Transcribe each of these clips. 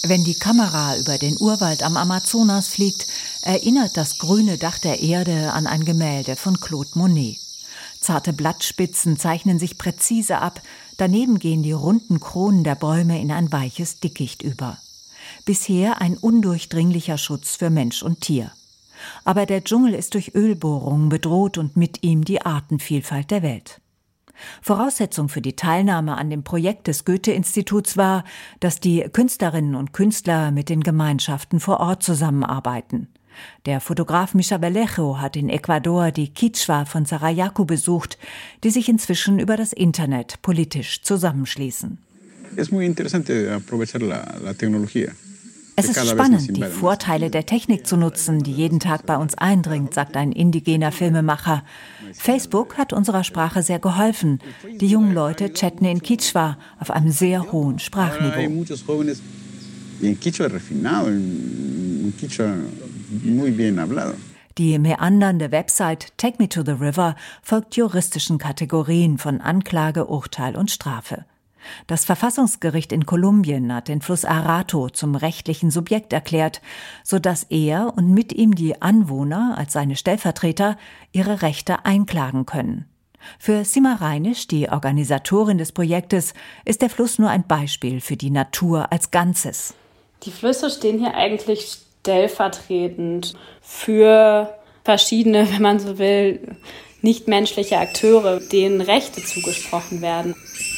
Wenn die Kamera über den Urwald am Amazonas fliegt, erinnert das grüne Dach der Erde an ein Gemälde von Claude Monet. Zarte Blattspitzen zeichnen sich präzise ab, daneben gehen die runden Kronen der Bäume in ein weiches Dickicht über. Bisher ein undurchdringlicher Schutz für Mensch und Tier. Aber der Dschungel ist durch Ölbohrungen bedroht und mit ihm die Artenvielfalt der Welt. Voraussetzung für die Teilnahme an dem Projekt des Goethe-Instituts war, dass die Künstlerinnen und Künstler mit den Gemeinschaften vor Ort zusammenarbeiten. Der Fotograf Mischa Vallejo hat in Ecuador die Quichua von Sarayaku besucht, die sich inzwischen über das Internet politisch zusammenschließen. Es ist spannend, die Vorteile der Technik zu nutzen, die jeden Tag bei uns eindringt, sagt ein indigener Filmemacher. Facebook hat unserer Sprache sehr geholfen. Die jungen Leute chatten in Quichua auf einem sehr hohen Sprachniveau. Die meandernde Website Take Me to the River folgt juristischen Kategorien von Anklage, Urteil und Strafe. Das Verfassungsgericht in Kolumbien hat den Fluss Arato zum rechtlichen Subjekt erklärt, sodass er und mit ihm die Anwohner als seine Stellvertreter ihre Rechte einklagen können. Für Sima Reinisch, die Organisatorin des Projektes, ist der Fluss nur ein Beispiel für die Natur als Ganzes. Die Flüsse stehen hier eigentlich stellvertretend für verschiedene, wenn man so will, nichtmenschliche Akteure, denen Rechte zugesprochen werden.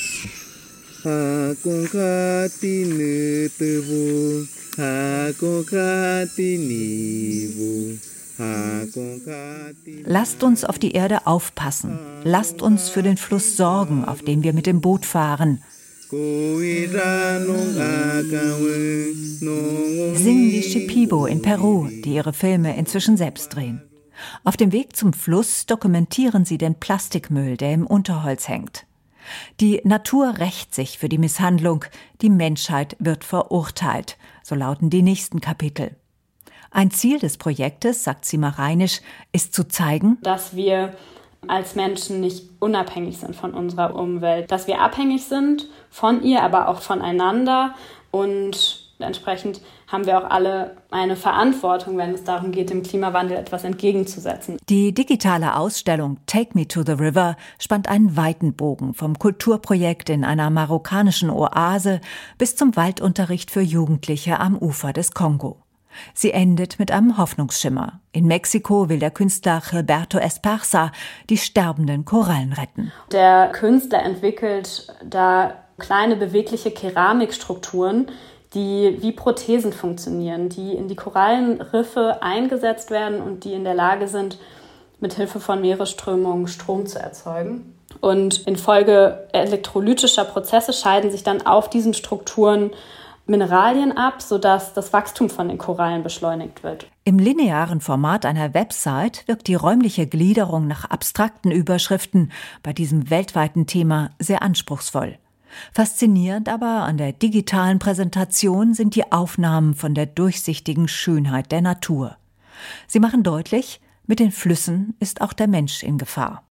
Lasst uns auf die Erde aufpassen. Lasst uns für den Fluss sorgen, auf dem wir mit dem Boot fahren. Singen die Shipibo in Peru, die ihre Filme inzwischen selbst drehen. Auf dem Weg zum Fluss dokumentieren sie den Plastikmüll, der im Unterholz hängt. Die Natur rächt sich für die Misshandlung, die Menschheit wird verurteilt, so lauten die nächsten Kapitel. Ein Ziel des Projektes, sagt Sima Reinisch, ist zu zeigen, dass wir als Menschen nicht unabhängig sind von unserer Umwelt, dass wir abhängig sind von ihr, aber auch voneinander, und entsprechend haben wir auch alle eine Verantwortung, wenn es darum geht, dem Klimawandel etwas entgegenzusetzen. Die digitale Ausstellung Take Me to the River spannt einen weiten Bogen vom Kulturprojekt in einer marokkanischen Oase bis zum Waldunterricht für Jugendliche am Ufer des Kongo. Sie endet mit einem Hoffnungsschimmer. In Mexiko will der Künstler Gilberto Esparza die sterbenden Korallen retten. Der Künstler entwickelt da kleine bewegliche Keramikstrukturen, die wie Prothesen funktionieren, die in die Korallenriffe eingesetzt werden und die in der Lage sind, mit Hilfe von Meeresströmungen Strom zu erzeugen. Und infolge elektrolytischer Prozesse scheiden sich dann auf diesen Strukturen Mineralien ab, sodass das Wachstum von den Korallen beschleunigt wird. Im linearen Format einer Website wirkt die räumliche Gliederung nach abstrakten Überschriften bei diesem weltweiten Thema sehr anspruchsvoll. Faszinierend aber an der digitalen Präsentation sind die Aufnahmen von der durchsichtigen Schönheit der Natur. Sie machen deutlich, mit den Flüssen ist auch der Mensch in Gefahr.